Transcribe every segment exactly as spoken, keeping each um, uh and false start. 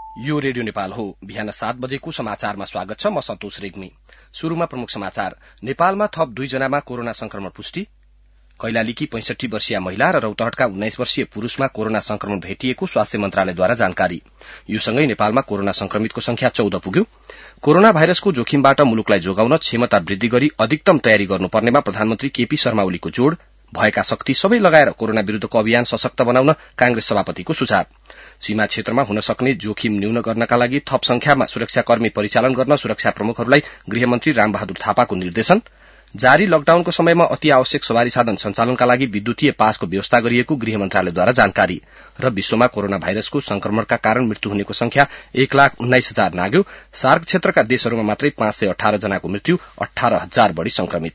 यो रेडियो नेपाल हो। बिहान सात बजेको समाचारमा स्वागत छ। म सन्तोष रेग्मी। शुरूमा प्रमुख समाचार। नेपालमा थप दुईजनामा कोरोना संक्रमण पुष्टि। कैलालीकी पैंसठी वर्षीय महिला र रौतहटका उन्नाइस वर्षीय पुरूषमा कोरोना संक्रमण भेटिएको स्वास्थ्य मन्त्रालयद्वारा जानकारी। यो सँगै नेपालमा कोरोना संक्रमितको संख्या चौध पुग्यो। कोरोना भाइरसको जोखिमबाट मुलुकलाई जोगाउन क्षमता वृद्धि गरी अधिकतम तयारी गर्नुपर्नेमा प्रधानमन्त्री केपी शर्मा ओलीको जोड़। भएका शक्ति सबै लगाएर कोरोना विरूद्धको अभियान सशक्त बनाउन कांग्रेस सभापतिको सुझाव। सीमा क्षेत्रमा हुन सक्ने जोखिम न्यून गर्नका लागि थप संख्यामा सुरक्षाकर्मी परिचालन गर्न सुरक्षा प्रमुखहरूलाई गृहमन्त्री रामबहादुर थापाको निर्देशन। जारी लकडाउनको समयमा अति आवश्यक सवारी साधन सञ्चालनका लागि विद्युतीय पासको व्यवस्था गरिएको गृह मन्त्रालयद्वारा जानकारी। र विश्वमा कोरोना भाइरसको संक्रमणका कारण मृत्यु हुनेको संख्या एक लाख उन्नाइस हजार नाग्यो। सार्क क्षेत्रका देशहरूमा मात्रै पाँच सय अठार जनाको मृत्यु, अठार हजार बढ़ी संक्रमित।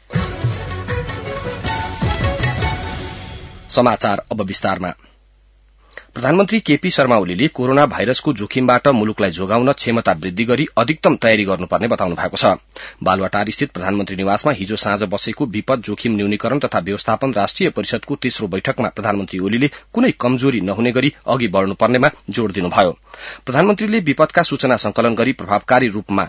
समाचार अब विस्तारमा। प्रधानमन्त्री केपी शर्मा ओलीले कोरोना भाइरसको जोखिमबाट मुलुकलाई जोगाउन क्षमता वृद्धि गरी अधिकतम तयारी गर्नुपर्ने बताउनु भएको छ। बालुवाटार स्थित प्रधानमन्त्री निवासमा हिजो साँझ बसेको विपद जोखिम न्यूनीकरण तथा व्यवस्थापन राष्ट्रिय परिषदको तेस्रो बैठकमा प्रधानमन्त्री ओलीले कुनै कमजोरी नहुने गरी अघि बढ़नुपर्नेमा जोड़ दिनुभयो। प्रधानमन्त्रीले विपदका सूचना संकलन गरी प्रभावकारी रूपमा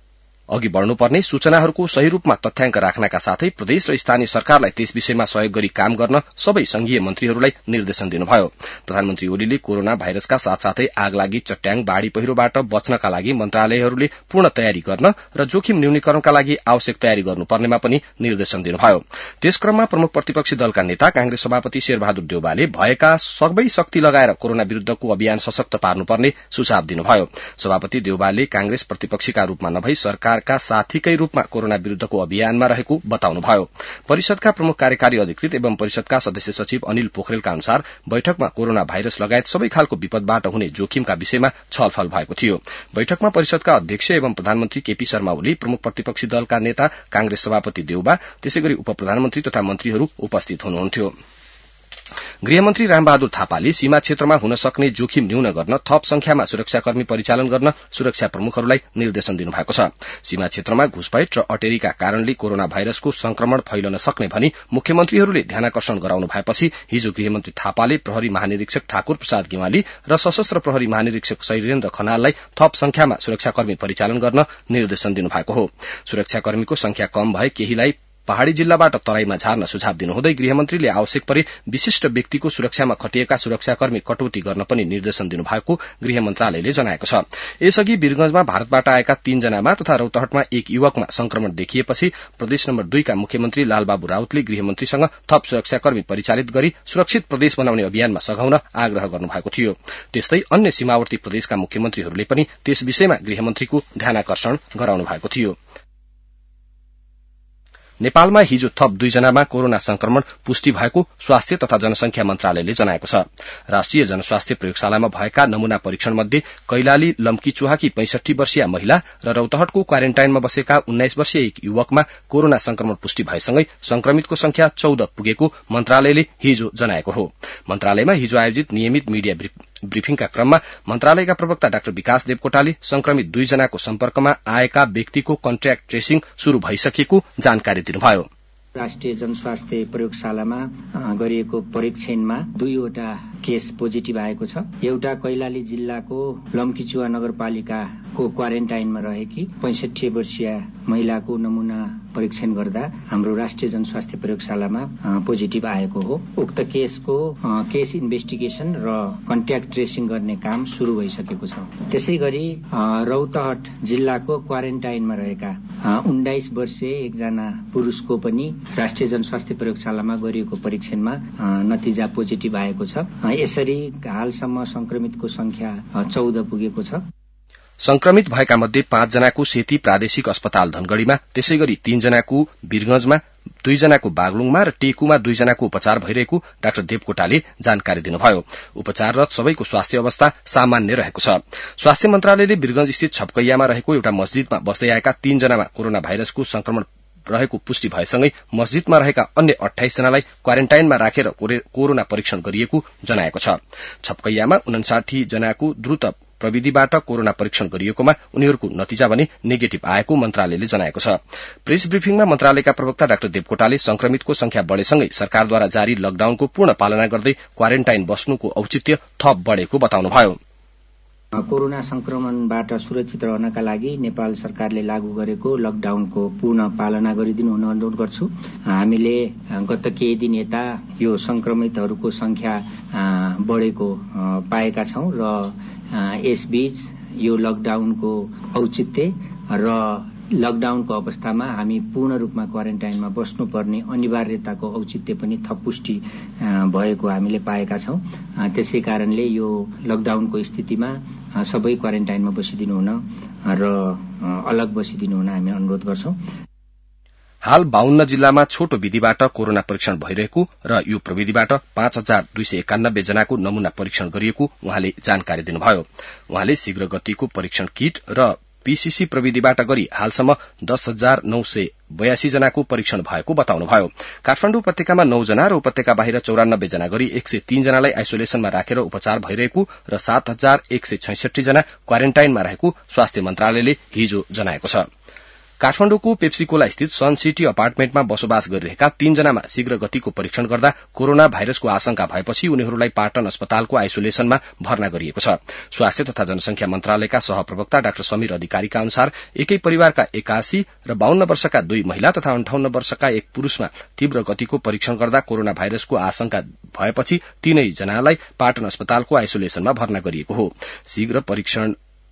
अघि बढ़नुपर्ने, सूचनाहरूको सही रूपमा तथ्याङ्क राख्नका साथै प्रदेश र स्थानीय सरकारलाई त्यस विषयमा सहयोग गरी काम गर्न सबै संघीय मन्त्रीहरूलाई निर्देशन दिनुभयो। प्रधानमन्त्री ओलीले कोरोना भाइरसका साथसाथै आगलागी, चट्याङ, बाढ़ी पहिरोबाट बच्नका लागि मन्त्रालयहरूले पूर्ण तयारी गर्न र जोखिम न्यूनीकरणका लागि आवश्यक तयारी गर्नुपर्नेमा पनि निर्देशन दिनुभयो। त्यसक्रममा प्रमुख प्रतिपक्षी दलका नेता कांग्रेस सभापति शेरबहादुर देउवाले भएका सबै शक्ति लगाएर कोरोना विरूद्धको अभियान सशक्त पार्नुपर्ने सुझाव दिनुभयो। सभापति देउवाले कांग्रेस प्रतिपक्षीका रूपमा नभई सरकार का साथीकै रूपमा कोरोना विरूद्धको अभियानमा रहेको बताउनुभयो। परिषदका प्रमुख कार्यकारी अधिकृत एवं परिषदका सदस्य सचिव अनिल पोखरेलका अनुसार बैठकमा कोरोना भाइरस लगायत सबै खालको विपदबाट हुने जोखिमका विषयमा छलफल भएको थियो। बैठकमा परिषदका अध्यक्ष एवं प्रधानमन्त्री केपी शर्मा ओली, प्रमुख प्रतिपक्षी दलका नेता कांग्रेस सभापति देउबा, त्यसैगरी उप प्रधानमन्त्री तथा मन्त्रीहरू उपस्थित हुनुहुन्थ्यो। गृहमन्त्री रामबहादुर थापाले सीमा क्षेत्रमा हुन सक्ने जोखिम न्यून गर्न थप संख्यामा सुरक्षाकर्मी परिचालन गर्न सुरक्षा प्रमुखहरूलाई निर्देशन दिनुभएको छ। सीमा क्षेत्रमा घुसपैठ र अटेरीका कारणले कोरोना भाइरसको संक्रमण फैलन सक्ने भनी मुख्यमन्त्रीहरूले ध्यानाकर्षण गराउनु भएपछि हिजो गृहमन्त्री थापाले प्रहरी महानिरीक्षक ठाकुर प्रसाद गेवाली र सशस्त्र प्रहरी महानिरीक्षक शैलेन्द्र खनाललाई थप संख्यामा सुरक्षाकर्मी परिचालन गर्न निर्देशन दिनुभएको हो। सुरक्षाकर्मीको संख्या कम भए केहीलाई पहाड़ी जिल्लाबाट तराईमा झार्न सुझाव दिनुहुँदै गृहमन्त्रीले आवश्यक परे विशिष्ट व्यक्तिको सुरक्षामा खटिएका सुरक्षाकर्मी कटौती गर्न पनि निर्देशन दिनुभएको गृह मन्त्रालयले जनाएको छ। यसअघि वीरगंजमा भारतबाट आएका तीनजनामा तथा रौतहटमा एक युवकमा संक्रमण देखिएपछि प्रदेश नम्बर दुईका मुख्यमन्त्री लालबाबु राउतले गृहमन्त्रीसँग थप सुरक्षाकर्मी परिचालित गरी सुरक्षित प्रदेश बनाउने अभियानमा सघाउन आग्रह गर्नुभएको थियो। त्यस्तै अन्य सीमावर्ती प्रदेशका मुख्यमन्त्रीहरूले पनि त्यस विषयमा गृहमन्त्रीको ध्यानाकर्षण गराउनु भएको थियो। नेपालमा हिजो थप दुईजनामा कोरोना संक्रमण पुष्टि भएको स्वास्थ्य तथा जनसंख्या मन्त्रालयले जनाएको छ। राष्ट्रिय जनस्वास्थ्य प्रयोगशालामा भएका नमूना परीक्षण मध्ये कैलाली लम्कीचुहाकी पैंसठी वर्षीय महिला र रौतहटको क्वारेन्टाइनमा बसेका उन्नाइस वर्षीय एक युवकमा कोरोना संक्रमण पुष्टि भएसँगै संक्रमितको संख्या चौध पुगेको मन्त्रालयले हिजो जनाएको हो। मन्त्रालयमा हिजो आयोजित नियमित मिडिया ब्रिफिङका क्रममा मन्त्रालयका प्रवक्ता डाक्टर विकास देवकोटाले संक्रमित दुईजनाको सम्पर्कमा आएका व्यक्तिको कन्ट्याक्ट ट्रेसिङ शुरू भइसकेको जानकारी दिनुभयो। राष्ट्रिय जनस्वास्थ्य प्रयोगशालामा गरिएको परीक्षणमा दुईवटा केस पोजिटिभ आएको छ। एउटा कैलाली जिल्लाको लम्कीचुवा नगरपालिकाको क्वारेन्टाइनमा रहेकी पैंसठी वर्षीय महिलाको नमूना परीक्षण गर्दा हाम्रो राष्ट्रिय जनस्वास्थ्य प्रयोगशालामा पोजिटिभ आएको हो। उक्त केसको केस इन्भेस्टिगेसन र कन्ट्याक्ट ट्रेसिङ गर्ने काम शुरू भइसकेको छ। त्यसैगरी रौतहट जिल्लाको क्वारेन्टाइनमा रहेका उन्नाइस वर्षीय एकजना पुरुषको पनि राष्ट्रिय जनस्वास्थ्य प्रयोगशालामा गरिएको परीक्षणमा नतिजा पोजिटिभ आएको छ। यसरी हालसम्म संक्रमितको संख्या चौध पुगेको छ। संक्रमित भएका मध्ये पाँच जनाको सेती प्रादेशिक अस्पताल धनगढ़ीमा, त्यसैगरी तीन जनाको वीरगंजमा, दुईजनाको बागलुङमा र टेकुमा दुईजनाको उपचार भइरहेको डाक्टर देवकोटाले जानकारी दिनुभयो। उपचाररत सबैको स्वास्थ्य अवस्था सामान्य रहेको छ। स्वास्थ्य मन्त्रालयले वीरगंज स्थित छपकैयामा रहेको एउटा मस्जिदमा बस्दै आएका तीन जनामा कोरोना भाइरसको संक्रमण रहेको पुष्टि भएसँगै मस्जिदमा रहेका अन्य अठाइस जनालाई क्वारेन्टाइनमा राखेर कोरोना परीक्षण गरिएको जनाएको छ। छपकैयामा उनासाठी जनाको द्रुत प्रविधिबाट कोरोना परीक्षण गरिएकोमा उनीहरूको नतिजा भने नेगेटिभ आएको मन्त्रालयले जनाएको छ। प्रेस ब्रिफिङमा मन्त्रालयका प्रवक्ता डाक्टर देवकोटाले संक्रमितको संख्या बढ़ेसँगै सरकारद्वारा जारी लकडाउनको पूर्ण पालना गर्दै क्वारेन्टाइन बस्नुको औचित्य थप बढ़ेको बताउनुभयो। कोरोना संक्रमणबाट सुरक्षित रहनका लागि नेपाल सरकारले लागू गरेको लकडाउनको पूर्ण पालना गरिदिनु हुन अनुरोध गर्छु। हामीले गत केही दिन यता यो संक्रमितहरूको संख्या बढेको पाएका छौं र यसबीच यो लकडाउनको औचित्य र लकडाउनको अवस्थामा हामी पूर्ण रूपमा क्वारेन्टाइनमा बस्नुपर्ने अनिवार्यताको औचित्य पनि थप पुष्टि भएको हामीले पाएका छौं। त्यसै कारणले यो लकडाउनको स्थितिमा सबै क्वारेन्टाइनमा बसिदिनु हुन र अलग बसिदिनु हुन हामी अनुरोध गर्छौं। हाल बाहन्न जिल्लामा छोटो विधिबाट कोरोना परीक्षण भइरहेको र यो प्रविधिबाट पाँच हजार दुई सय एकानब्बे जनाको नमूना परीक्षण गरिएको उहाँले जानकारी दिनुभयो। उहाँले शीघ्र गतिको परीक्षण किट र पीसीसी प्रविधिबाट गरी हालसम्म दस हजार नौ सय बयासी जनाको परीक्षण भएको बताउनुभयो। काठमाडौँ उपत्यकामा नौ जना र उपत्यका बाहिर चौरानब्बे जना गरी एक सय तीन जनालाई आइसोलेसनमा राखेर उपचार भइरहेको र सात हजार एक सय छैसठी जना क्वारेन्टाइनमा रहेको स्वास्थ्य मन्त्रालयले हिजो जनाएको छ। काठमाडौँको पेप्सीकोला स्थित सन सिटी अपार्टमेन्टमा बसोबास गरिरहेका तीनजनामा शीघ्र गतिको परीक्षण गर्दा कोरोना भाइरसको आशंका भएपछि उनीहरूलाई पाटन अस्पतालको आइसोलेसनमा भर्ना गरिएको छ। स्वास्थ्य तथा जनसंख्या मन्त्रालयका सहप्रवक्ता डाक्टर समीर अधिकारीका अनुसार एकै परिवारका एकासी र बाहन्न वर्षका दुई महिला तथा अन्ठाउन्न वर्षका एक पुरूषमा तीव्र गतिको परीक्षण गर्दा कोरोना भाइरसको आशंका भएपछि तीनै जनालाई पाटन अस्पतालको आइसोलेसनमा भर्ना गरिएको हो। शीघ्र परीक्षण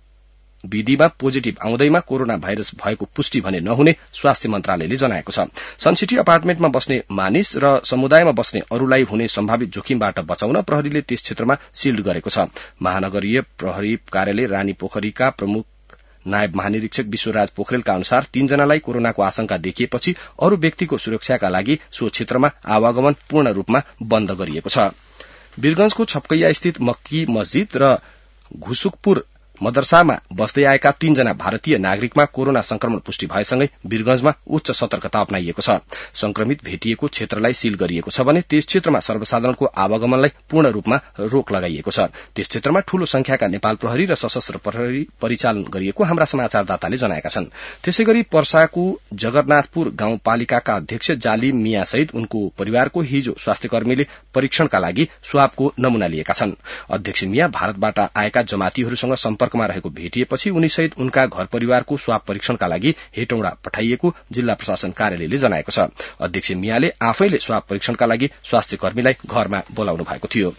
विधिमा पोजिटिभ आउँदैमा कोरोना भाइरस भएको पुष्टि भने नहुने स्वास्थ्य मन्त्रालयले जनाएको छ। सनसिटी अपार्टमेन्टमा बस्ने मानिस र समुदायमा बस्ने अरूलाई हुने सम्भावित जोखिमबाट बचाउन प्रहरीले त्यस क्षेत्रमा सील्ड गरेको छ। महानगरीय प्रहरी कार्यालय रानी पोखरीका प्रमुख नायब महानिरीक्षक विश्वराज पोखरेलका अनुसार तीनजनालाई कोरोनाको आशंका देखिएपछि अरू व्यक्तिको सुरक्षाका लागि सो क्षेत्रमा आवागमन पूर्ण रूपमा बन्द गरिएको छ। वीरगंजको छपकैया स्थित मक्की मस्जिद र घुसुकपुर मदरसामा बस्दै आएका तीनजना भारतीय नागरिकमा कोरोना संक्रमण पुष्टि भएसँगै वीरगंजमा उच्च सतर्कता अपनाइएको छ। संक्रमित भेटिएको क्षेत्रलाई सील गरिएको छ भने त्यस क्षेत्रमा सर्वसाधारणको आवागमनलाई पूर्ण रूपमा रोक लगाइएको छ। त्यस क्षेत्रमा ठूलो संख्याका नेपाल प्रहरी र सशस्त्र प्रहरी परिचालन गरिएको हाम्रा समाचारदाताले जनाएका छन्। त्यसैगरी पर्साको जगन्नाथपुर गाउँपालिकाका अध्यक्ष जालिम मिया सहित उनको परिवारको हिजो स्वास्थ्यकर्मीले परीक्षणका लागि स्वाबको नमूना लिएका छन्। अध्यक्ष मिया भारतबाट आएका जमातीहरूसँग सम्पर्कमा रहेको भेटिएपछि उनीसहित उनका घर परिवारको स्वाब परीक्षणका लागि हेटौँडा पठाइएको जिल्ला प्रशासन कार्यालयले जनाएको छ। अध्यक्ष मियाले आफैले स्वाब परीक्षणका लागि स्वास्थ्य कर्मीलाई घरमा बोलाउनु भएको थियो।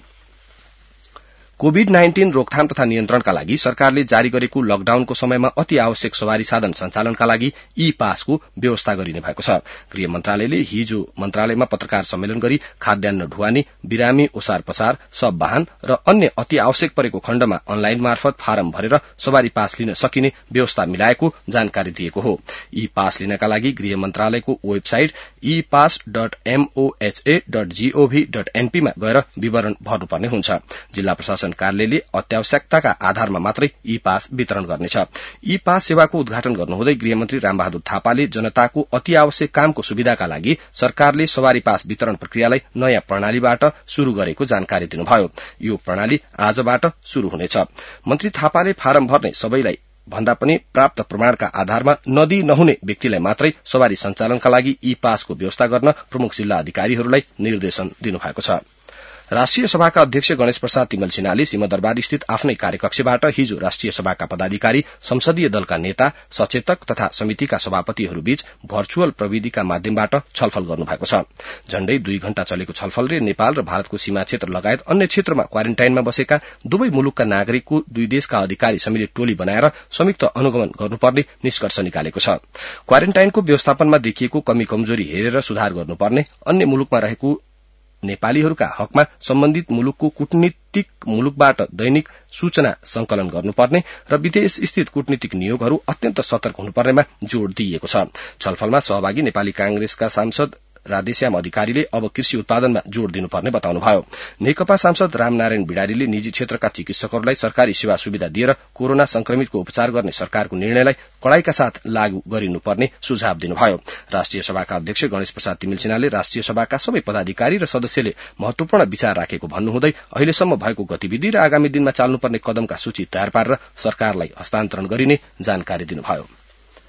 कोविड नाइन्टीन रोकथाम तथा नियन्त्रणका लागि सरकारले जारी गरेको लकडाउनको समयमा अति आवश्यक सवारी साधन सञ्चालनका लागि ई पासको व्यवस्था गरिने भएको छ। गृह मन्त्रालयले हिजो मन्त्रालयमा पत्रकार सम्मेलन गरी खाद्यान्न ढुवानी, बिरामी ओसार पसार, सब वाहन र अन्य अति आवश्यक परेको खण्डमा अनलाइन मार्फत फारम भरेर सवारी पास लिन सकिने व्यवस्था मिलाएको जानकारी दिएको हो। ई पास लिनका लागि गृह मन्त्रालयको website e pass dot MOHA dot GOV dot एनपीमा गएर विवरण भर्नुपर्ने हुन्छ। जिल्ला प्रशासन कार्यालयले अत्यावश्यकताका आधारमा मात्रै ई पास वितरण गर्नेछ। ई पास सेवाको उद्घाटन गर्नुहुँदै गृहमन्त्री रामबहादुर थापाले जनताको अति आवश्यक कामको सुविधाका लागि सरकारले सवारी पास वितरण प्रक्रियालाई नयाँ प्रणालीबाट शुरू गरेको जानकारी दिनुभयो। यो प्रणाली आजबाट शुरू हुनेछ। मन्त्री थापाले फारम भर्ने सबैलाई भन्दा पनि प्राप्त प्रमाणका आधारमा नदी नहुने व्यक्तिलाई मात्रै सवारी सञ्चालनका लागि ई पासको व्यवस्था गर्न प्रमुख जिल्ला अधिकारीहरूलाई निर्देशन दिनुभएको छ। राष्ट्रिय सभाका अध्यक्ष गणेश प्रसाद तिमल सिन्हाले सिंहदरबार स्थित आफ्नै कार्यकक्षबाट हिजो राष्ट्रिय सभाका पदाधिकारी, संसदीय दलका नेता, सचेतक तथा समितिका सभापतिहरूबीच भर्चुअल प्रविधिका माध्यमबाट छलफल गर्नुभएको छ। झण्डै दुई घण्टा चलेको छलफलले नेपाल र भारतको सीमा क्षेत्र लगायत अन्य क्षेत्रमा क्वारेन्टाइनमा बसेका दुवै मुलुकका नागरिकको दुई देशका अधिकारी सम्मिलित टोली बनाएर संयुक्त अनुगमन गर्नुपर्ने निष्कर्ष निकालेको छ। क्वारेन्टाइनको व्यवस्थापनमा देखिएको कमी कमजोरी हेरेर सुधार गर्नुपर्ने, अन्य मुलुकमा रहेको नेपालीहरूका हकमा सम्बन्धित मुलुकको कूटनीतिक मुलुकबाट दैनिक सूचना संकलन गर्नुपर्ने र विदेश स्थित कूटनीतिक नियोगहरू अत्यन्त सतर्क हुनुपर्नेमा जोड़ दिइएको छ। छलफलमा सहभागी नेपाली कांग्रेसका सांसद राधेश्याम अधिकारीले अब कृषि उत्पादनमा जोड़ दिनुपर्ने बताउनुभयो। नेकपा सांसद रामनारायण बिडारीले निजी क्षेत्रका चिकित्सकहरूलाई सरकारी सेवा सुविधा दिएर कोरोना संक्रमितको उपचार गर्ने सरकारको निर्णयलाई कड़ाईका साथ लागू गरिनुपर्ने सुझाव दिनुभयो। राष्ट्रिय सभाका अध्यक्ष गणेश प्रसाद तिमल सिन्हाले राष्ट्रिय सभाका सबै पदाधिकारी र सदस्यले महत्वपूर्ण विचार राखेको भन्नुहुँदै अहिलेसम्म भएको गतिविधि र आगामी दिनमा चाल्नुपर्ने कदमका सूची तयार पारेर सरकारलाई हस्तान्तरण गरिने जानकारी दिनुभयो।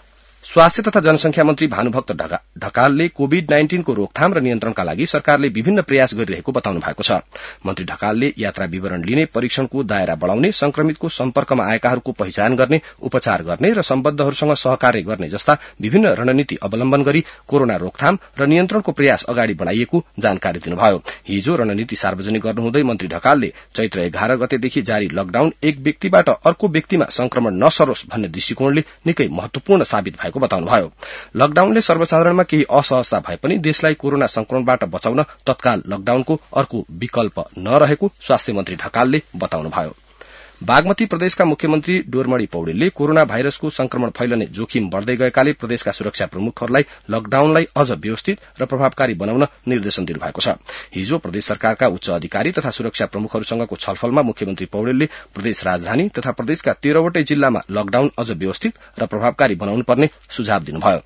स्वास्थ्य तथा जनसंख्या मन्त्री भानुभक्त ढकालले कोविड नाइन्टीन को रोकथाम र नियन्त्रणका लागि सरकारले विभिन्न प्रयास गरिरहेको बताउनु भएको छ। मन्त्री ढकालले यात्रा विवरण लिने, परीक्षणको दायरा बढ़ाउने, संक्रमितको सम्पर्कमा आएकाहरूको पहिचान गर्ने, उपचार गर्ने र सम्बद्धहरूसँग सहकार्य गर्ने जस्ता विभिन्न रणनीति अवलम्बन गरी कोरोना रोकथाम र नियन्त्रणको प्रयास अगाडि बढ़ाइएको जानकारी दिनुभयो। हिजो रणनीति सार्वजनिक गर्नुहुँदै मन्त्री ढकालले चैत्र एघार गतेदेखि जारी लकडाउन एक व्यक्तिबाट अर्को व्यक्तिमा संक्रमण नसरोस् भन्ने दृष्टिकोणले निकै महत्वपूर्ण साबित भएको बताउनुभयो। लकडाउनले सर्वसाधारणमा केही असहजता भए पनि देशलाई कोरोना संक्रमणबाट बचाउन तत्काल लकडाउनको अर्को विकल्प नरहेको स्वास्थ्य मन्त्री ढकालले बताउनुभयो। बागमती प्रदेशका मुख्यमन्त्री डोरमणि पौडेलले कोरोना भाइरसको संक्रमण फैलने जोखिम बढ़दै गएकाले प्रदेशका सुरक्षा प्रमुखहरूलाई लकडाउनलाई अझ व्यवस्थित र प्रभावकारी बनाउन निर्देशन दिनुभएको छ। हिजो प्रदेश सरकारका उच्च अधिकारी तथा सुरक्षा प्रमुखहरूसँगको छलफलमा मुख्यमन्त्री पौडेलले प्रदेश राजधानी तथा प्रदेशका तेह्रवटै जिल्लामा लकडाउन अझ व्यवस्थित र प्रभावकारी बनाउनु पर्ने सुझाव दिनुभयो।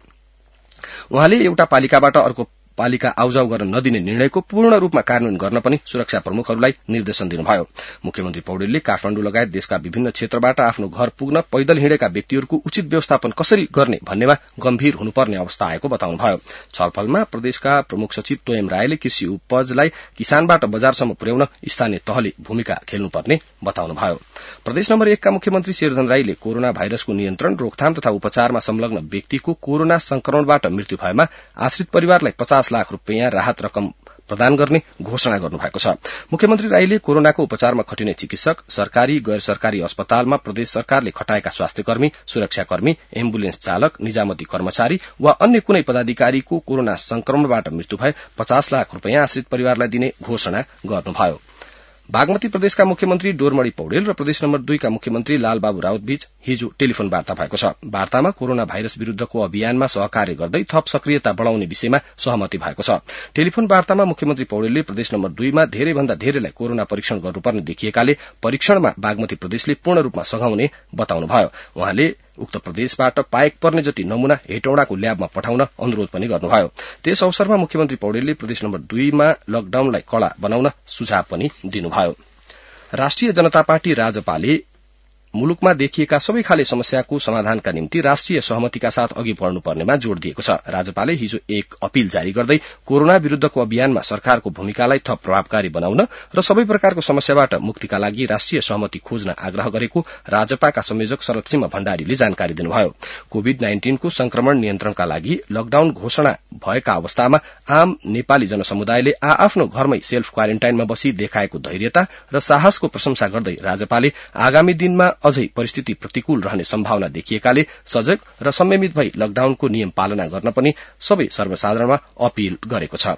उहाँले एउटा पालिकाबाट अर्को पालिका आउजाउ गर्न नदिने निर्णयको पूर्ण रूपमा कार्यान्वयन गर्न पनि सुरक्षा प्रमुखहरूलाई निर्देशन दिनुभयो। मुख्यमन्त्री पौडेलले काठमाडौँ लगायत देशका विभिन्न क्षेत्रबाट आफ्नो घर पुग्न पैदल हिँडेका व्यक्तिहरूको उचित व्यवस्थापन कसरी गर्ने भन्नेमा गम्भीर हुनुपर्ने अवस्था आएको बताउनुभयो। छलफलमा प्रदेशका प्रमुख सचिव तोयम रायले कृषि उपजलाई किसानबाट बजारसम्म पुर्याउन स्थानीय तहले भूमिका खेल्नुपर्ने बताउनुभयो। प्रदेश नम्बर एकका मुख्यमन्त्री शेरधन राईले कोरोना भाइरसको नियन्त्रण, रोकथाम तथा उपचारमा संलग्न व्यक्तिको कोरोना संक्रमणबाट मृत्यु भएमा आश्रित परिवारलाई पचास लाख रूपियाँ राहत रकम प्रदान गर्ने घोषणा गर्नुभएको छ। मुख्यमन्त्री राईले कोरोनाको उपचारमा खटिने चिकित्सक, सरकारी गैर सरकारी अस्पतालमा प्रदेश सरकारले खटाएका स्वास्थ्यकर्मी, सुरक्षाकर्मी, एम्बुलेन्स चालक, निजामती कर्मचारी वा अन्य कुनै पदाधिकारीको कोरोना संक्रमणबाट मृत्यु भए पचास लाख रूपियाँ आश्रित परिवारलाई दिने घोषणा गर्नुभयो। बागमती प्रदेशका मुख्यमन्त्री डोरमणि पौडेल र प्रदेश नम्बर दुईका मुख्यमन्त्री लालबाबु राउत बीच हिजो टेलिफोन वार्ता भएको छ। वार्तामा कोरोना भाइरस विरूद्धको अभियानमा सहकार्य गर्दै थप सक्रियता बढ़ाउने विषयमा सहमति भएको छ। टेलिफोन वार्तामा मुख्यमन्त्री पौडेलले प्रदेश नम्बर दुईमा धेरैभन्दा धेरैलाई कोरोना परीक्षण गर्नुपर्ने देखिएकाले परीक्षणमा बागमती प्रदेशले पूर्ण रूपमा सघाउने बताउनुभयो। उहाँले उक्त प्रदेशबाट पाएक पर्ने जति नमूना हेटौडाको ल्याबमा पठाउन अनुरोध पनि गर्नुभयो। त्यस अवसरमा मुख्यमन्त्री पौडेलले प्रदेश नम्बर दुईमा लकडाउनलाई कड़ा बनाउन सुझाव पनि दिनुभयो। राष्ट्रिय जनता पार्टी राजपाले मुलुकमा देखिएका सबै खाले समस्याको समाधानका निम्ति राष्ट्रिय सहमतिका साथ अघि बढ़नुपर्नेमा जोड़ दिएको छ। राज्यपालले हिजो एक अपील जारी गर्दै कोरोना विरूद्धको अभियानमा सरकारको भूमिकालाई थप प्रभावकारी बनाउन र सबै प्रकारको समस्याबाट मुक्तिका लागि राष्ट्रिय सहमति खोज्न आग्रह गरेको राजपाका संयोजक शरद सिंह भण्डारीले जानकारी दिनुभयो। कोविड नाइन्टीनको संक्रमण नियन्त्रणका लागि लकडाउन घोषणा भएका अवस्थामा आम नेपाली जनसमुदायले आ आफ्नो घरमै सेल्फ क्वारेन्टाइनमा बसी देखाएको धैर्यता र साहसको प्रशंसा गर्दै राज्यपालले आगामी दिनमा अझै परिस्थिति प्रतिकूल रहने सम्भावना देखिएकाले सजग र संयमित भई लकडाउनको नियम पालना गर्न पनि सबै सर्वसाधारणमा अपील गरेको छ।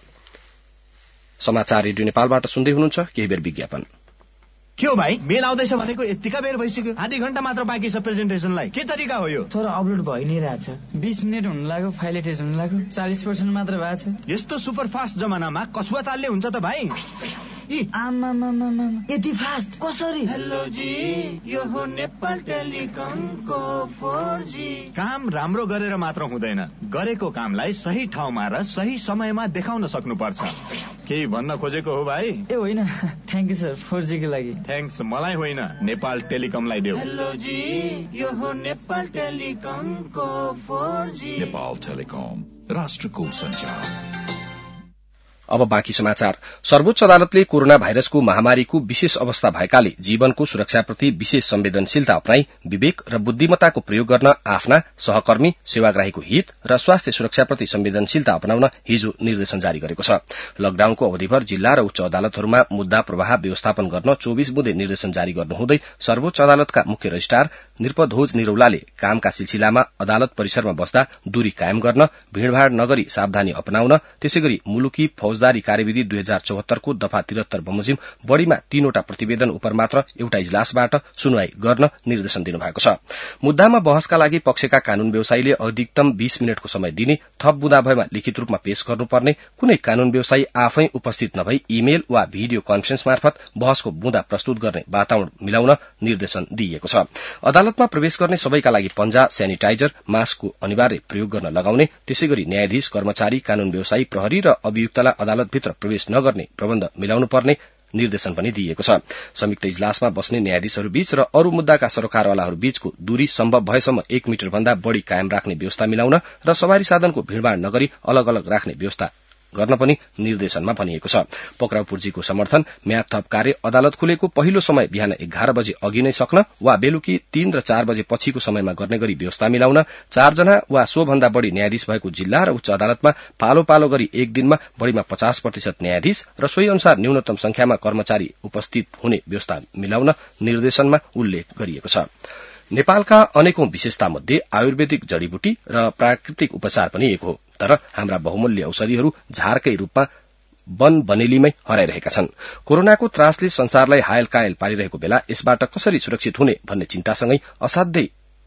समाचार रेडियो नेपालबाट सुन्दै हुनुहुन्छ। केही बेर विज्ञापन। के हो भाइ, मेल आउँदैछ भनेको यतिका बेर भइसक्यो, आधी घण्टा मात्र बाँकी छ प्रेजेन्टेसनलाई। के तरिका हो यो? तर अपलोड भइ नै रहेछ, बीस मिनेट हुन लाग्यो, फाइल एटेच हुन लाग्यो, चालीस पर्सेन्ट मात्र भएको छ। यस्तो सुपर फास्ट जमानामा कसुवा तालले हुन्छ त भाइ? यति फास्ट कसरी? हेलो जी, यो हो नेपाल टेलिकमको फोर जी। काम राम्रो गरेर मात्र हुँदैन, गरेको कामलाई सही ठाउँमा र सही समयमा देखाउन सक्नुपर्छ। केही भन्न खोजेको हो भाइ? ए होइन, thank you sir, four G को लागि। थ्याङ्क्स मलाई होइन, नेपाल टेलिकमलाई देऊ। हेलो जी, यो हो नेपाल टेलिकमको फोर जी। नेपाल टेलिकम, राष्ट्रको सञ्चार। अब बाँकी समाचार। सर्वोच्च अदालतले कोरोना भाइरसको महामारीको विशेष अवस्था भएकाले जीवनको सुरक्षाप्रति विशेष संवेदनशीलता अपनाई विवेक र बुद्धिमत्ताको प्रयोग गर्न आफ्ना, सहकर्मी, सेवाग्राहीको हित र स्वास्थ्य सुरक्षाप्रति संवेदनशीलता अपनाउन हिजो निर्देशन जारी गरेको छ। लकडाउनको अवधिभर जिल्ला र उच्च अदालतहरूमा मुद्दा प्रवाह व्यवस्थापन गर्न चौबीस बुँदे निर्देशन जारी गर्नुहुँदै सर्वोच्च अदालतका मुख्य रजिस्ट्रार निरपध्वज निरौलाले कामका सिलसिलामा अदालत परिसरमा बस्दा दूरी कायम गर्न, भीड़भाड़ नगरी सावधानी अपनाउन, त्यसैगरी मुलुकी फौजदारी कार्यविधि दुई हजार चौहत्तरको दफा त्रिहत्तर बमोजिम बढ़ीमा तीनवटा प्रतिवेदन उप मात्र एउटा इजलासबाट सुनवाई गर्न निर्देशन दिनुभएको छ। मुद्दामा बहसका लागि पक्षका कानून व्यवसायीले अधिकतम बीस मिनटको समय दिने, थप बुँदा भएमा लिखित रूपमा पेश गर्नुपर्ने, कुनै कानून व्यवसायी आफै उपस्थित नभई इमेल वा भिडियो कन्फरेन्स मार्फत बहसको बुँदा प्रस्तुत गर्ने वातावरण मिलाउन निर्देशन दिइएको छ। अदालतमा प्रवेश गर्ने सबैका लागि पञ्जा, सेनिटाइजर, मास्कको अनिवार्य प्रयोग गर्न लगाउने, त्यसैगरी न्यायाधीश, कर्मचारी, कानून व्यवसायी, प्रहरी र अभियुक्तलाई अदालतभित्र प्रवेश नगर्ने प्रबन्ध मिलाउनु पर्ने निर्देशन पनि दिइएको छ। संयुक्त इजलासमा बस्ने न्यायाधीशहरूबीच र अरू मुद्दाका सरोकारवालाहरू बीचको दूरी सम्भव भएसम्म एक मिटर भन्दा बढ़ी कायम राख्ने व्यवस्था मिलाउन र सवारी साधनको भीड़भाड़ नगरी अलग अलग राख्ने व्यवस्था गर्न पनि निर्देशनमा भनिएको छ। पक्राउ पूर्जीको समर्थन म्याद थप कार्य अदालत खुलेको पहिलो समय बिहान एघार बजे अघि नै सक्न वा बेलुकी तीन र चार बजे पछिको समयमा गर्ने गरी व्यवस्था मिलाउन, चारजना वा सोभन्दा बढ़ी न्यायाधीश भएको जिल्ला र उच्च अदालतमा पालो पालो गरी एक दिनमा बढ़ीमा पचास प्रतिशत न्यायाधीश र सोही अनुसार न्यूनतम संख्यामा कर्मचारी उपस्थित हुने व्यवस्था मिलाउन निर्देशनमा उल्लेख गरिएको छ। नेपालका अनेकौं विशेषता मध्ये आयुर्वेदिक जड़ीबुटी र प्राकृतिक उपचार पनि एक हो, तर हाम्रा बहुमूल्य औषधिहरू झारकै रूपमा वन बनेलीमै हराइरहेका छन्। कोरोनाको त्रासले संसारलाई हायल कायल पारिरहेको बेला यसबाट कसरी सुरक्षित हुने भन्ने चिन्तासँगै असाध्यै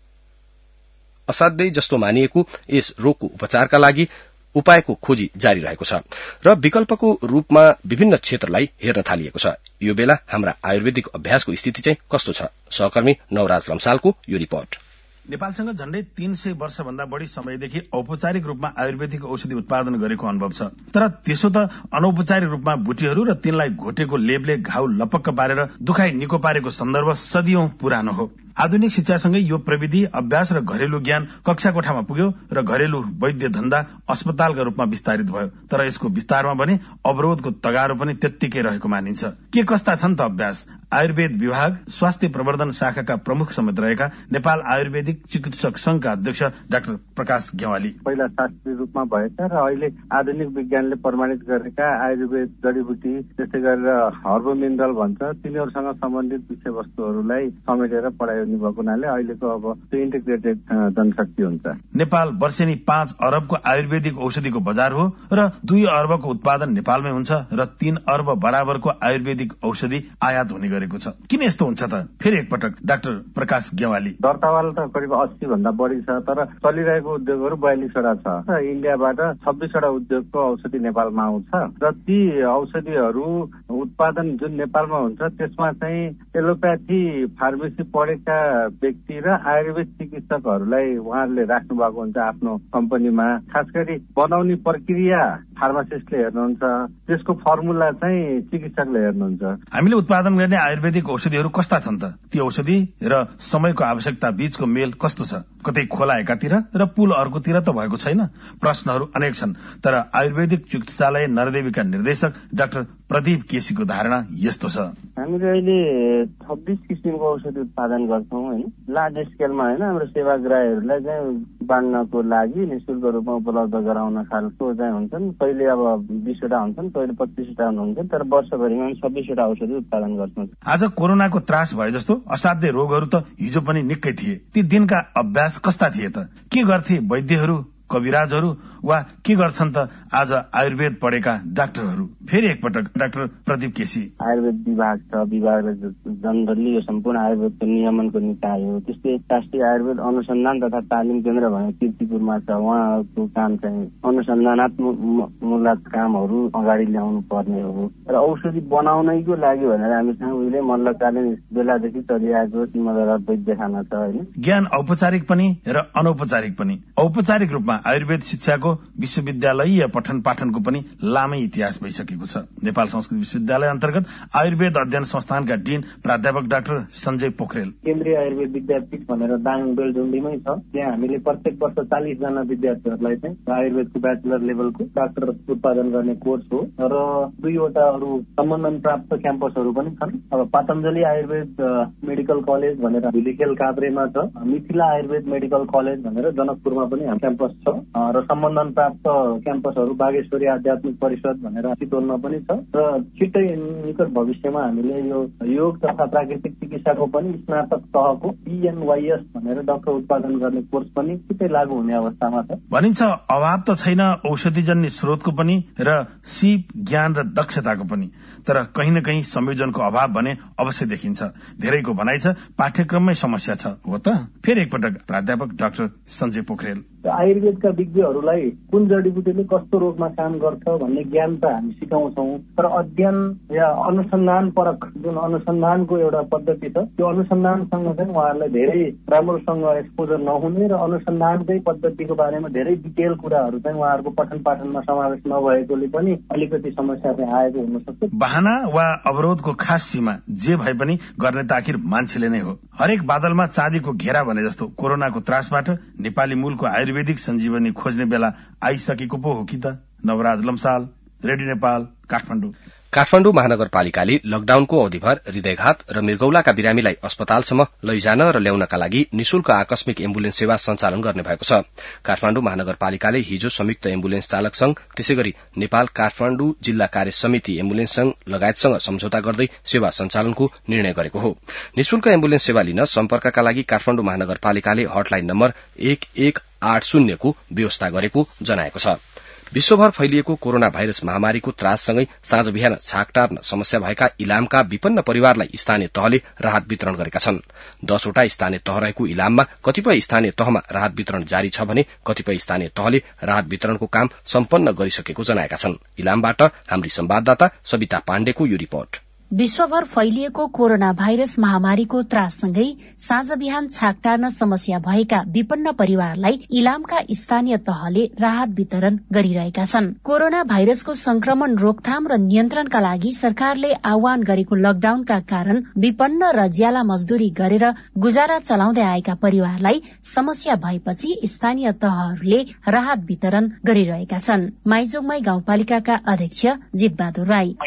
असाध्यै जस्तो मानिएको यस रोगको उपचारका लागि उपायको खोजी जारी रहेको छ र विकल्पको रूपमा विभिन्न क्षेत्रलाई हेर्न थालिएको छ। यो बेला हाम्रा आयुर्वेदिक अभ्यासको स्थिति चाहिँ कस्तो छ? सहकर्मी नवराज लम्सालको यो रिपोर्ट। नेपालसँग झण्डै तीन सय वर्ष भन्दा बढ़ी समयदेखि औपचारिक रूपमा आयुर्वेदिक औषधि उत्पादन गरेको अनुभव छ, तर त्यसो त अनौपचारिक रूपमा बुटीहरू र तिनलाई घोटेको लेपले घाउ लपक्क पारेर दुखाइ निको पारेको सन्दर्भ सदियौं पुरानो हो। आधुनिक शिक्षासँगै यो प्रविधि, अभ्यास र घरेलु ज्ञान कक्षा कोठामा पुग्यो र घरेलु वैद्य धन्दा अस्पतालका रूपमा विस्तारित भयो, तर यसको विस्तारमा भने अवरोधको तगारो पनि त्यत्तिकै रहेको मानिन्छ। के कस्ता छन् त अभ्यास? आयुर्वेद विभाग स्वास्थ्य प्रवर्धन शाखाका प्रमुख समेत रहेका नेपाल आयुर्वेदिक चिकित्सक संघका अध्यक्ष डाक्टर प्रकाश गेवाली। पहिला शास्त्रीय रूपमा भएका र अहिले आधुनिक विज्ञानले प्रमाणित गरेका आयुर्वेद जडीबुटी, त्यस्तै गरेर हर्ब मिनरल भन्छ, तिनीहरूसँग सम्बन्धित विषय वस्तुहरूलाई समेटेर पढाइ भएको हुनाले अहिलेको अब इन्टिग्रेटेड जनशक्ति हुन्छ। नेपाल वर्षेनी पाँच अरबको आयुर्वेदिक औषधिको बजार हो र दुई अर्बको उत्पादन नेपालमै हुन्छ र तीन अर्ब बराबरको आयुर्वेदिक औषधि आयात हुने गरेको छ। किन यस्तो हुन्छ त? फेरि एकपटक डाक्टर प्रकाश गेवाली। दर्तावाल त करिब अस्सी भन्दा बढ़ी छ, तर चलिरहेको उद्योगहरू बयालिसवटा छ र इन्डियाबाट छब्बीसवटा उद्योगको औषधि नेपालमा आउँछ र ती औषधिहरू उत्पादन जुन नेपालमा हुन्छ त्यसमा चाहिँ एलोप्याथी फार्मेसी पढेका व्यक्ति र आयुर्वेद चिकित्सकहरूलाई उहाँहरूले राख्नु भएको हुन्छ आफ्नो कम्पनीमा। खास गरी बनाउने प्रक्रिया फार्मासिस्टले हेर्नुहुन्छ, त्यसको फर्मुला चाहिँ चिकित्सकले हेर्नुहुन्छ। हामीले उत्पादन गर्ने आयुर्वेदिक औषधिहरू कस्ता छन् त? ती औषधि र समयको आवश्यकता बीचको मेल कस्तो छ? कतै खोला एकातिर र पुल अर्कोतिर त भएको छैन। प्रश्नहरू अनेक छन्, तर आयुर्वेदिक चिकित्सालय नरदेवीका निर्देशक डाक्टर प्रदीप केसीको धारणा यस्तो छ। हामीले अहिले छब्बीस किसिमको औषधि उत्पादन गर्छौँ होइन, लार्ज स्केलमा होइन। हाम्रो सेवाग्राहीहरूलाई चाहिँ बाँड्नको लागि निःशुल्क रूपमा उपलब्ध गराउन खालको चाहिँ हुन्छन्। पहिले अब बीसवटा हुन्छन्, पहिले पच्चिसवटा हुन्छन्, तर वर्षभरिमा छब्बीसवटा औषधि उत्पादन गर्छौँ। आज कोरोनाको त्रास भए जस्तो असाध्य रोगहरू त हिजो पनि निकै थिए। ती दिनका अभ्यास कस्ता थिए त? के गर्थे वैद्यहरू, कविराजहरू वा के गर्छन् त आज आयुर्वेद पढेका डाक्टरहरू? फेरि एकपटक डाक्टर प्रदीप केसी। आयुर्वेद विभाग छ, विभागले जनरली यो सम्पूर्ण आयुर्वेदको नियमनको निकाय हो। त्यस्तै राष्ट्रिय आयुर्वेद अनुसन्धान तथा तालिम केन्द्र भने किर्तिपुरमा छ, उहाँको काम चाहिँ अनुसन्धानात्मक कामहरू अगाडि ल्याउनु पर्ने हो र औषधि बनाउनैको लागि भनेर हामीसँग उहिले मल्लकालीन बेलादेखि चलिआएको सिमलदरा वैद्यखाना छ होइन। ज्ञान औपचारिक पनि र अनौपचारिक पनि। औपचारिक रूपमा आयुर्वेद शिक्षाको विश्वविद्यालयीय पठन पाठनको पनि लामै इतिहास भइसकेको छ। नेपाल संस्कृत विश्वविद्यालय अन्तर्गत आयुर्वेद अध्ययन संस्थानका डिन प्राध्यापक डाक्टर सञ्जय पोखरेल। केन्द्रीय आयुर्वेद विद्यापीठ भनेर दाङ बेलडुङ्डीमै छ, त्यहाँ हामीले प्रत्येक वर्ष चालिस जना विद्यार्थीहरूलाई चाहिँ आयुर्वेदको ब्याचलर लेभलको डाक्टर उत्पादन गर्ने कोर्स हो र दुईवटा अरू सम्बन्धन प्राप्त क्याम्पसहरू पनि छन्। अब पतञ्जलि आयुर्वेद मेडिकल कलेज भनेर भिलिखेल काभ्रेमा छ, मिथिला आयुर्वेद मेडिकल कलेज भनेर जनकपुरमा पनि क्याम्पस छ र सम्बन्धन प्राप्त क्याम्पसहरू बागेश्वरी आध्यात्मिक परिषद भनेर चितवनमा पनि छ र छिट्टै निकट भविष्यमा हामीले यो योग तथा प्राकृतिक चिकित्साको पनि स्नातक तहको पीएनवाईएस भनेर डाक्टर उत्पादन गर्ने कोर्स पनि छिट्टै लागू हुने अवस्थामा छ। भनिन्छ अभाव त छैन औषधिजन्य स्रोतको पनि र सिप ज्ञान र दक्षताको पनि, तर कहीँ न कहीँ संयोजनको अभाव भने अवश्य देखिन्छ। धेरैको भनाइ छ पाठ्यक्रममै समस्या छ, हो त? फेरि एकपटक प्राध्यापक डाक्टर सञ्जय पोखरेल। आयुर्वेद आयुर्वेदका विज्ञहरूलाई कुन जडीबुटीले कस्तो रोगमा काम गर्छ भन्ने ज्ञान त हामी सिकाउँछौँ, तर अध्ययन या अनुसन्धान परक जुन अनुसन्धानको एउटा पद्धति छ त्यो अनुसन्धानसँग चाहिँ उहाँहरूलाई धेरै राम्रोसँग एक्सपोजर नहुने र अनुसन्धानकै पद्धतिको बारेमा धेरै डिटेल कुराहरू चाहिँ उहाँहरूको पठन पाठनमा समावेश नभएकोले पनि अलिकति समस्या चाहिँ आएको हुन सक्छ। बहाना वा अवरोधको खास सीमा जे भए पनि गर्ने त आखिर मान्छेले नै हो। हरेक बादलमा चाँदीको घेरा भने जस्तो कोरोनाको त्रासबाट नेपाली मूलको आयुर्वेदिक सञ्जीवनी खोज्ने बेला आइसकेको पो हो कि त। नवराज लम्साल, रेडियो नेपाल, काठमाडौँ। काठमाडौँ महानगरपालिकाले लकडाउनको अवधिभर हृदयघात र मृगौलाका बिरामीलाई अस्पतालसम्म लैजान र ल्याउनका लागि निशुल्क आकस्मिक एम्बुलेन्स सेवा सञ्चालन गर्ने भएको छ। काठमाडौँ महानगरपालिकाले हिजो संयुक्त एम्बुलेन्स चालक संघ, त्यसैगरी नेपाल काठमाडौँ जिल्ला कार्य समिति एम्बुलेन्स संघ लगायतसँग सम्झौता गर्दै सेवा सञ्चालनको निर्णय गरेको हो। निशुल्क एम्बुलेन्स सेवा लिन सम्पर्कका लागि काठमाडौँ महानगरपालिकाले हटलाइन नम्बर एक एक आठ शून्यको व्यवस्था गरेको जनाएको छ। विश्वभर फैलिएको कोरोना भाइरस महामारीको त्राससँगै साँझ बिहान छाक टार्न समस्या भएका इलामका विपन्न परिवारलाई स्थानीय तहले राहत वितरण गरेका छन्। दसवटा स्थानीय तह रहेको इलाममा कतिपय स्थानीय तहमा राहत वितरण जारी छ भने कतिपय स्थानीय तहले राहत वितरणको काम सम्पन्न गरिसकेको जनाएका छन्। इलामबाट हाम्री संवाददाता सविता पाण्डेको यो रिपोर्ट। विश्वभर फैलिएको कोरोना भाइरस महामारीको त्राससँगै साँझ बिहान छाक टार्न समस्या भएका विपन्न परिवारलाई इलामका स्थानीय तहले राहत वितरण गरिरहेका छन्। कोरोना भाइरसको संक्रमण रोकथाम र नियन्त्रणका लागि सरकारले आह्वान गरेको लकडाउनका कारण विपन्न र ज्याला मजदूरी गरेर गुजारा चलाउँदै आएका परिवारलाई समस्या भएपछि स्थानीय तहहरूले राहत वितरण गरिरहेका छन्। माइजोङमाई गाउँपालिकाका अध्यक्ष जितबहादुर राई,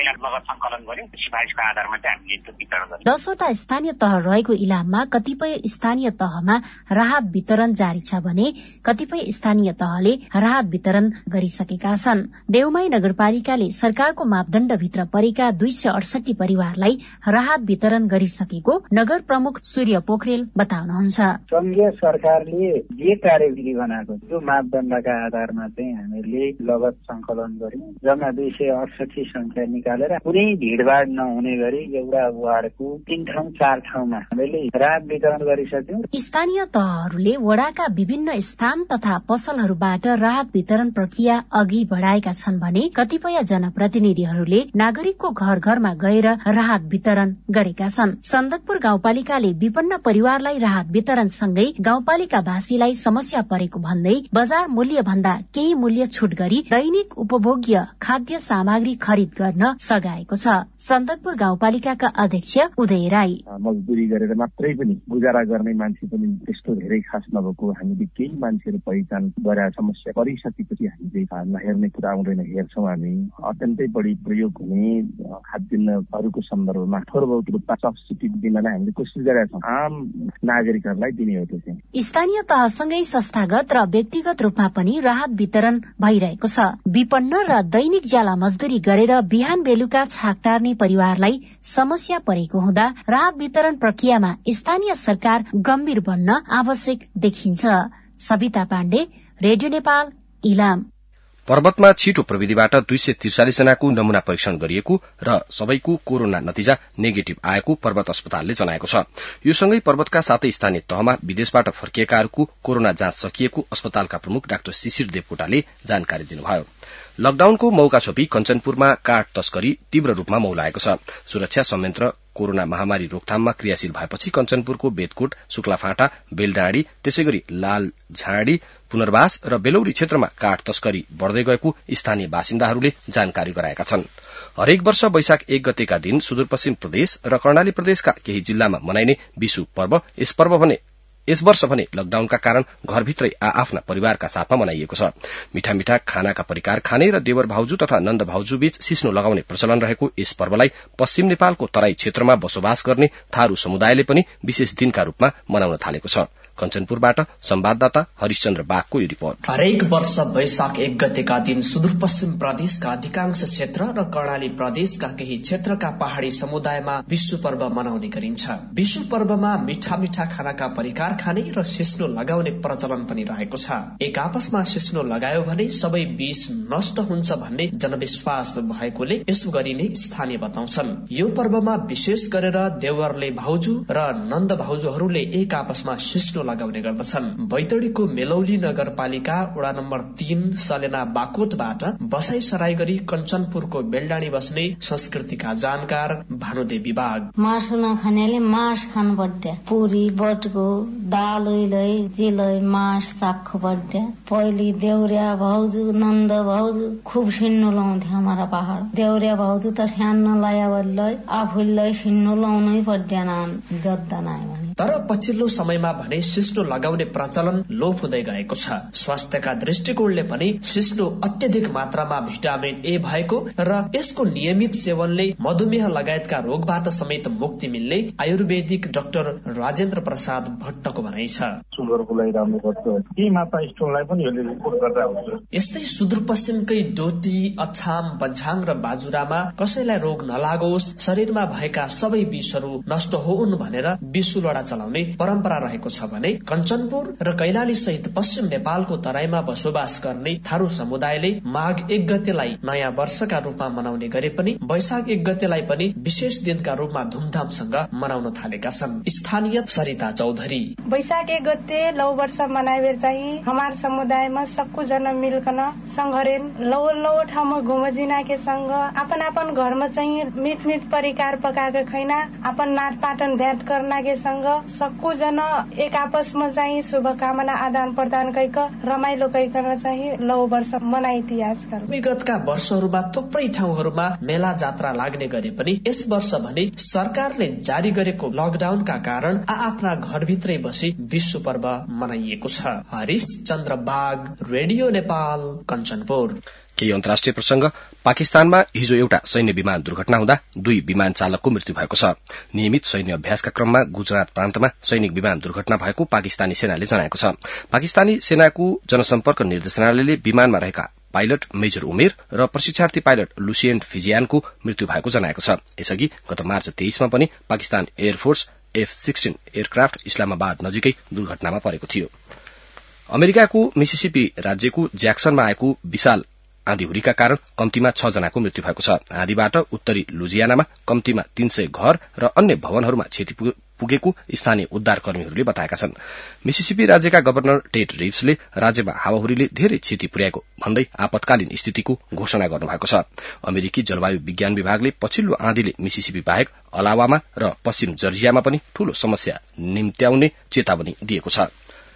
दसवटा स्थानीय तह रहेको इलाममा कतिपय स्थानीय तहमा राहत वितरण जारी छ भने कतिपय स्थानीय तहले राहत वितरण गरिसकेका छन्। देउमाई नगरपालिकाले सरकारको मापदण्डभित्र परेका दुई सय अडसठी परिवारलाई राहत वितरण गरिसकेको नगर प्रमुख सूर्य पोखरेल बताउनुहुन्छ। संघीय सरकारले जे कार्यविधि बनाएको त्यो मापदण्डका आधारमा चाहिँ हामीले लगत संकलन गर्यौं। जम्मा दुई सय अडसठी संख्या निकालेर कुनै भीड़भाड़ नहुने गरी एउटा वार्डको तीन ठाउँ चार ठाउँमा हामीले राहत वितरण गरिसक्यौं। स्थानीय तहहरूले वडाका विभिन्न स्थान तथा पसलहरूबाट राहत वितरण प्रक्रिया अघि बढ़ाएका छन् भने कतिपय जनप्रतिनिधिहरूले नागरिकको घर घरमा गएर राहत वितरण गरेका छन्। सन्दकपुर गाउँपालिकाले विपन्न परिवारलाई राहत वितरण सँगै गाउँपालिकावासीलाई समस्या परेको भन्दै बजार मूल्य भन्दा केही मूल्य छुट गरी दैनिक उपभोग्य खाद्य सामग्री खरिद गर्न सघाएको छ। सन्दकपुर गाउँपालिकाका अध्यक्ष उदय राई, मजदुरी गरेर मात्रै पनि गुजारा गर्ने मान्छे पनि त्यस्तो धेरै खास नभएको हामीले केही मान्छेहरू पहिचान गरेर समस्या परिसकेपछि हामीले नहेर्ने कुरा आउँदैन, हेर्छौँ। हामी अत्यन्तै बढी प्रयोग हुने खाद्यान्नहरूको सन्दर्भमा थोर बहुत रूपमा सब्सिडी दिनलाई हामीले कोसिस गरेका छौँ आम नागरिकहरूलाई दिने हो। त्यो चाहिँ स्थानीय तहसँगै संस्थागत र व्यक्तिगत रूपमा पनि राहत वितरण भइरहेको छ। विपन्न र दैनिक ज्याला मजदुरी गरेर बिहान बेलुका छाक टार्ने परिवारलाई समस्या परेको हुँदा राहत वितरण प्रक्रियामा स्थानीय सरकार गम्भीर बन्न आवश्यक देखिन्छ। सविता पाण्डे, रेडियो नेपाल, इलाम। पर्वतमा छिटो प्रविधिबाट दुई सय त्रिचालिस जनाको नमूना परीक्षण गरिएको र सबैको कोरोना नतिजा नेगेटिभ आएको पर्वत अस्पतालले जनाएको छ। यो सँगै पर्वतका सातै स्थानीय तहमा विदेशबाट फर्किएकाहरूको कोरोना जाँच सकिएको अस्पतालका प्रमुख डाक्टर शिशिर देवकोटाले जानकारी दिनुभयो। लकडाउनको मौका छोपी कञ्चनपुरमा काठ तस्करी तीव्र रूपमा मौलाएको छ। सुरक्षा संयन्त्र कोरोना महामारी रोकथाममा क्रियाशील भएपछि कञ्चनपुरको बेदकोट, शुक्लाफाँटा, बेलडाँडी, त्यसैगरी लालझाँडी, पुनर्वास र बेलौरी क्षेत्रमा काठ तस्करी बढ़दै गएको स्थानीय बासिन्दाहरूले जानकारी गराएका छन्। हरेक वर्ष वैशाख एक गतेका दिन सुदूरपश्चिम प्रदेश र कर्णाली प्रदेशका केही जिल्लामा मनाइने विशु पर्व यस पर्व भने यस वर्ष भने लकडाउनका कारण घरभित्रै आआफ्ना परिवारका साथमा मनाइएको छ। मिठा मिठा खानाका परिकार खाने र देवर भाउजू तथा नन्द भाउजू बीच सिस्नो लगाउने प्रचलन रहेको यस पर्वलाई पश्चिम नेपालको तराई क्षेत्रमा बसोबास गर्ने थारू समुदायले पनि विशेष दिनका रूपमा मनाउन थालेको छ। कञ्चनपुरबाट संवाददाता हरिश्चन्द्र बागको यो रिपोर्ट। हरेक वर्ष वैशाख एक गतेका दिन सुदूरपश्चिम प्रदेशका अधिकांश क्षेत्र र कर्णाली प्रदेशका केही क्षेत्रका पहाड़ी समुदायमा विशु पर्व मनाउने गरिन्छ। विशु पर्वमा मिठा मिठा खानाका परिकार खाने र सिस्नो लगाउने प्रचलन पनि रहेको छ। एक आपसमा सिस्नो लगायो भने सबै विष नष्ट हुन्छ भन्ने जनविश्वास भएकोले यसो गरिने स्थानीय बताउँछन्। यो पर्वमा विशेष गरेर देवरले भाउजू र नन्द भाउजूहरूले एक आपसमा सिस्नो लगाउने गर्दछन्। बैतडीको मेलौली नगरपालिका वडा नम्बर तीन सलेना बाकोटबाट बसाई सराई गरी कञ्चनपुरको बेलडाँडी बस्ने संस्कृतिका जानकार भानुदेवी बाग। मासु नखानेले मास खानु पर्छ, पुरी बटको दाल उइलै जिलै मास चाख्नु पर्छ। पहिले देउरिया भाउजू नन्द भाउजू खुब सिन्नु लाउँथे हमारा पहाड। देउरिया भाउजू त स्यान्न लायावल्लै आफूलाई सिन्नु लाउनै पर्दैन जद्दा नाइ भने। तर पछिल्लो समयमा भने सिस्नो लगाउने प्रचलन लोप हुँदै गएको छ। स्वास्थ्यका दृष्टिकोणले पनि सिस्नो अत्यधिक मात्रामा भिटामिन ए भएको र यसको नियमित सेवनले मधुमेह लगायतका रोगबाट समेत मुक्ति मिल्ने आयुर्वेदिक डाक्टर राजेन्द्र प्रसाद भट्टको भनाइ छ। सुगरको लागि राम्रो गर्छ, केही मात्रा स्टोनलाई पनि यसले रिपोर्ट गर्दा हुन्छ। यस्तै सुदूरपश्चिमकै डोटी, अछाम, बझाङ र बाजुरामा कसैलाई रोग नलागोस्, शरीरमा भएका सबै विषहरू नष्ट होउन् भनेर विषुलडा चलाउने परम्परा रहेको छ भने कञ्चनपुर र कैलाली सहित पश्चिम नेपालको तराईमा बसोबास गर्ने थारू समुदायले माघ एक गतेलाई नयाँ वर्षका रूपमा मनाउने गरे पनि वैशाख एक गतेलाई पनि विशेष दिनका रूपमा धुमधामसँग मनाउन थालेका छन्। स्थानीय सरिता चौधरी वैशाख एक गते लौ वर्ष मनाए चाहिँ हमार समुदायमा सबको जना मिलकन संघरेन लौ लौ ठाउँमा घुमजिना के संग अपन अपन घरमा चाहिँ मिठ मिठ परिकार पकाएको खैना अपन नाट पाटन भ्याट करना के संग सबको जना एक आपसमा चाहिँ शुभकामना आदान प्रदान कैक रमाइलो कैकन चाहिँ लौ वर्ष मनाइती आजकल। विगतका वर्षहरूमा थुप्रै ठाउँहरूमा मेला जात्रा लाग्ने गरे पनि यस वर्ष भने सरकारले जारी गरेको लकडाउनका कारण आआफ्ना घरभित्रै बसी विश्व पर्व मनाइएको छ। हरिश चन्द्र बाग, रेडियो नेपाल, कञ्चनपुर। केही अन्तर्राष्ट्रिय प्रसंग। पाकिस्तानमा हिजो एउटा सैन्य विमान दुर्घटना हुँदा दुई विमान चालकको मृत्यु भएको छ। नियमित सैन्य अभ्यासका क्रममा गुजरात प्रान्तमा सैनिक विमान दुर्घटना भएको पाकिस्तानी सेनाले जनाएको छ। पाकिस्तानी सेनाको जनसम्पर्क निर्देशनालयले विमानमा रहेका पाइलट मेजर उमेर र प्रशिक्षार्थी पाइलट लुसिएन्ट फिजियानको मृत्यु भएको जनाएको छ। यसअघि गत मार्च तेइसमा पनि Pakistan air force F sixteen aircraft Islamabad नजिकै दुर्घटनामा परेको थियो। अमेरिकाको मिसिसिपी राज्यको ज्याक्सनमा आएको विशाल आँधीहुरीका कारण कम्तीमा छ जनाको मृत्यु भएको छ। आँधीबाट उत्तरी लुजियानामा कम्तीमा तीन सय घर र अन्य भवनहरूमा क्षति पुगेको स्थानीय उद्धार कर्मीहरूले बताएका छन्। मिसिसिपी राज्यका गवर्नर टेड रिव्सले राज्यमा हावाहुरीले धेरै क्षति पुर्याएको भन्दै आपतकालीन स्थितिको घोषणा गर्नुभएको छ। अमेरिकी जलवायु विज्ञान विभागले पछिल्लो आँधीले मिसिसिपी बाहेक अलावामा र पश्चिम जर्जियामा पनि ठूलो समस्या निम्त्याउने चेतावनी दिएको छ।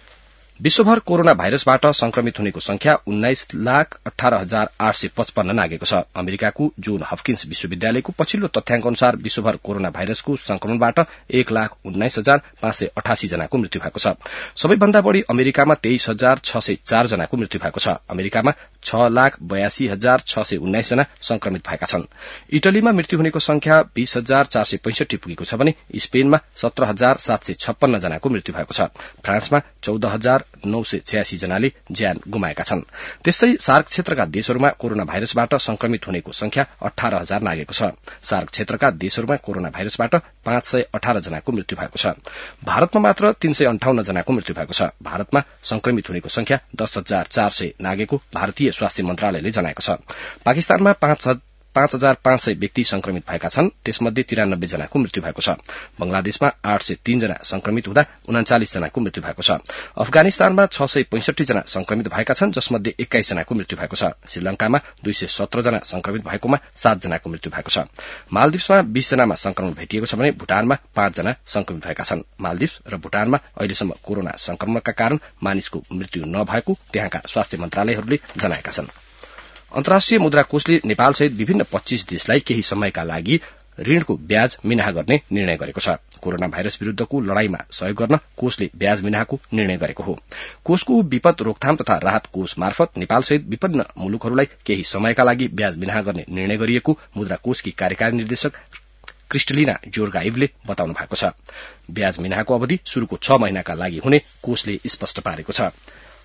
विश्वभर कोरोना भाइरसबाट संक्रमित हुनेको संख्या उन्नाइस लाख अठारह हजार आठ सय पचपन्न नागेको छ। अमेरिकाको जोन हपकिन्स विश्वविद्यालयको पछिल्लो तथ्याङ्क अनुसार विश्वभर कोरोना भाइरसको संक्रमणबाट एक लाख उन्नाइस हजार पाँच सय अठासी जनाको मृत्यु भएको छ। सबैभन्दा बढ़ी अमेरिकामा तेइस हजार छ सय चार जनाको मृत्यु भएको छ। अमेरिकामा छ लाख बयासी हजार छ सय उन्नाइस जना संक्रमित भएका छन्। इटलीमा मृत्यु हुनेको संख्या बीस हजार चार सय पैंसठी पुगेको छ भने स्पेनमा सत्र हजार सात सय छप्पन्न जनाको मृत्यु भएको छ। फ्रान्समा चौध हजार नौ सय छयासी जनाले ज्यान गुमाएका छन्। त्यस्तै सार्क क्षेत्रका देशहरूमा कोरोना भाइरसबाट संक्रमित हुनेको संख्या अठारह हजार नागेको छ। सार्क क्षेत्रका देशहरूमा कोरोना भाइरसबाट पाँच सय अठारह जनाको मृत्यु भएको छ। भारतमा मात्र तीन सय अन्ठाउन्न जनाको मृत्यु भएको छ। भारतमा संक्रमित हुनेको संख्या दस हजार चार सय नागेको भारतीय स्वास्थ्य मन्त्रालयले जनाएको छ। पाकिस्तानमा पाँच पाँच हजार पाँच सय व्यक्ति संक्रमित भएका छन्। त्यसमध्ये तिरानब्बे जनाको मृत्यु भएको छ। बंगलादेशमा आठ सय तीन जना संक्रमित हुँदा उनाचालिस जनाको मृत्यु भएको छ। अफगानिस्तानमा छ सय पैंसठी जना संक्रमित भएका छन्, जसमध्ये एक्काइस जनाको मृत्यु भएको छ। श्रीलंकामा दुई सय सत्र जना संक्रमित भएकोमा सात जनाको मृत्यु भएको छ। मालदिप्समा बीस जनामा संक्रमण भेटिएको छ भने भूटानमा पाँच जना संक्रमित भएका छन्। मालदिप्स र भूटानमा अहिलेसम्म कोरोना संक्रमणका कारण मानिसको मृत्यु नभएको त्यहाँका स्वास्थ्य मन्त्रालयहरूले जनाएका छन्। अन्तर्राष्ट्रिय मुद्रा कोषले नेपाल सहित विभिन्न पच्चीस देशलाई केही समयका लागि ऋणको ब्याज मिनाहा गर्ने निर्णय गरेको छ। कोरोना भाइरस विरूद्धको लड़ाईमा सहयोग गर्न कोषले ब्याज मिनाहाको निर्णय गरेको हो। कोषको विपद रोकथाम तथा राहत कोष मार्फत नेपाल सहित विभिन्न मुलुकहरूलाई केही समयका लागि ब्याज मिनाहा गर्ने निर्णय गरिएको मुद्रा कोषकी कार्यकारी निर्देशक क्रिस्टलिना जोर्गाइभले बताउनु भएको छ। ब्याज मिनाहाको अवधि शुरूको छ महिनाका लागि हुने कोषले स्पष्ट पारेको छ।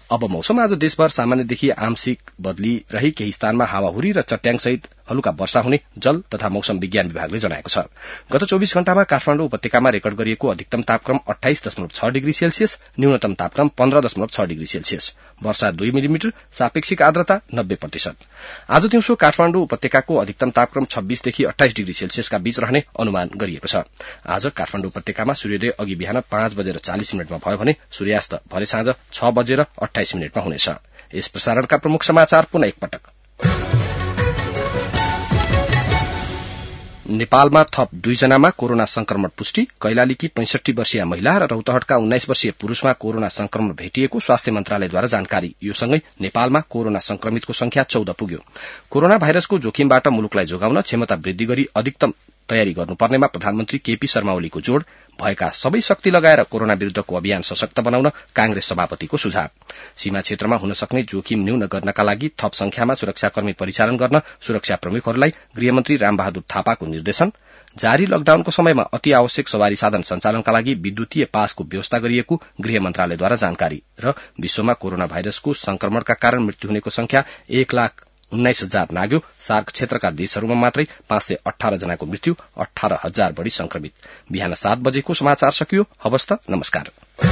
अब मौसम। आज देशभर सामान्यदेखि आंशिक बदली रही केही स्थानमा हावाहुरी र चट्याङसहित हल्का वर्षा हुने जल तथा मौसम विज्ञान विभागले जनाएको छ। गत चौबीस घण्टामा काठमाडौँ उपत्यकामा रेकर्ड गरिएको अधिकतम तापक्रम अठाइस दशमलव छ डिग्री सेल्सियस, न्यूनतम तापक्रम पन्ध्र दशमलव छ डिग्री सेल्सियस, वर्षा दुई मिलिमिटर, सापेक्षिक आर्द्रता नब्बे प्रतिशत। आज दिउँसो काठमाडौँ उपत्यकाको अधिकतम तापक्रम छब्बीसदेखि अठाइस डिग्री सेल्सियसका बीच रहने अनुमान गरिएको छ। आज काठमाडौँ उपत्यकामा सूर्योदय अघि बिहान पाँच बजेर चालिस मिनटमा भयो भने सूर्यास्त भरे साँझ छ बजेर अठाइस मिनटमा हुनेछ। यस प्रसारणका प्रमुख समाचार पुनः एकपटक। नेपालमा थप दुईजनामा कोरोना संक्रमण पुष्टि। कैलालीकी पैंसठी वर्षीय महिला र रौतहटका उन्नाइस वर्षीय पुरूषमा कोरोना संक्रमण भेटिएको स्वास्थ्य मन्त्रालयद्वारा जानकारी। यो सँगै नेपालमा कोरोना संक्रमितको संख्या चौध पुग्यो। कोरोना भाइरसको जोखिमबाट मुलुकलाई जोगाउन क्षमता वृद्धि गरी अधिकतम तयारी गर्नुपर्नेमा प्रधानमन्त्री केपी शर्मा ओलीको जोड़। भएका सबै शक्ति लगाएर कोरोना विरूद्धको अभियान सशक्त बनाउन कांग्रेस सभापतिको सुझाव। सीमा क्षेत्रमा हुन सक्ने जोखिम न्यून गर्नका लागि थप संख्यामा सुरक्षाकर्मी परिचालन गर्न सुरक्षा प्रमुखहरूलाई गृहमन्त्री रामबहादुर थापाको निर्देशन। जारी लकडाउनको समयमा अति आवश्यक सवारी साधन सञ्चालनका लागि विद्युतीय पासको व्यवस्था गरिएको गृह मन्त्रालयद्वारा जानकारी। र विश्वमा कोरोना भाइरसको संक्रमणका कारण मृत्यु हुनेको संख्या एक लाख उन्नाइस हजार नाग्यो। सार्क क्षेत्रका देशहरूमा मात्रै पाँच सय अठार जनाको मृत्यु, अठार हजार बढ़ी संक्रमित। बिहान सात बजेको समाचार सकियो। हवस् त, नमस्कार।